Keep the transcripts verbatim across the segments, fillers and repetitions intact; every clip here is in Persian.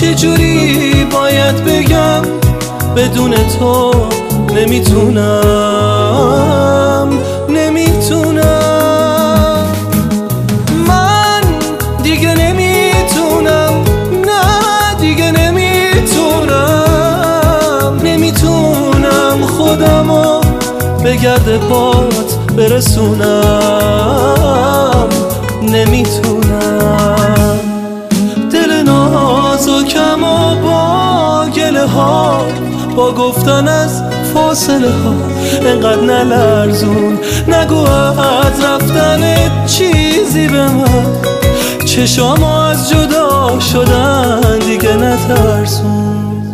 چجوری باید بگم بدون تو نمیتونم نمیتونم من دیگه نمیتونم نه دیگه نمیتونم نمیتونم خودمو به گرد پات برسونم نمیتونم دل نازکم و با گله ها با گفتن از فاصله ها انقدر نلرزون نگو از رفتن چیزی به من چشامو از جدا شدن دیگه نترسون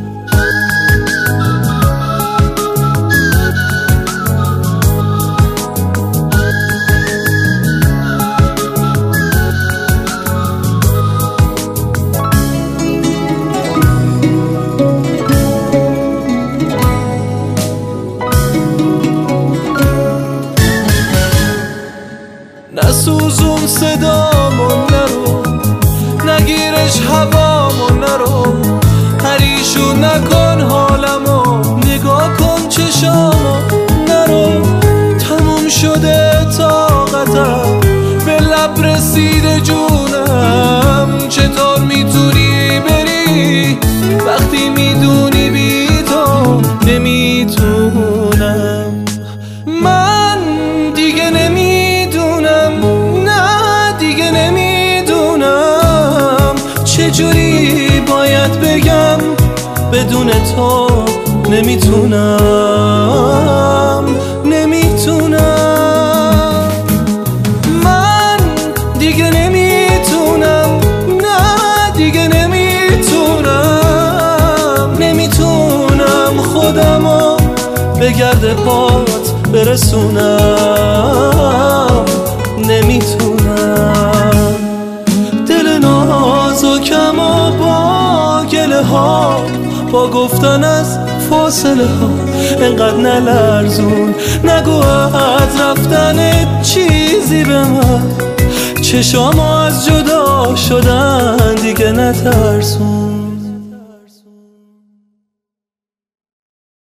نسوزون صدامون نرو نگیرش هوامون نرو پریشون نکن حالمو نگاه کن چشامو نرو تموم شده طاقتم به لب رسیده جونم چطور میتونی بری وقتی میدونی بی تو نمیتونم من دیگه نمیتونم چجوری باید بگم بدون تو نمیتونم نمیتونم من دیگه نمیتونم نه دیگه نمیتونم نمیتونم خودمو به گرد پات برسونم نمیتونم دل نازکم و با گله ها با گفتن از فاصله ها انقدر نلرزون نگو از رفتن چیزی به من چشامو از جدا شدن دیگه نترسون